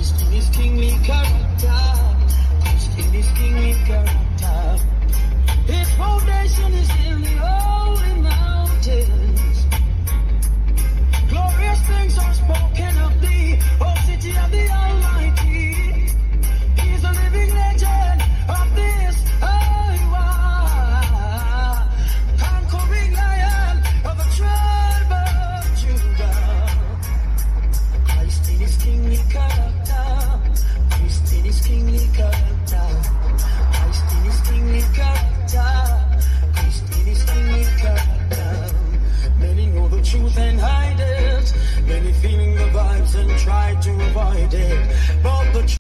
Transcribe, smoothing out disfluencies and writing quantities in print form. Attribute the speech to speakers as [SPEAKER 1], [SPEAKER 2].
[SPEAKER 1] in his kingly character. Trust in his kingly character. His foundation is in the holy mountain.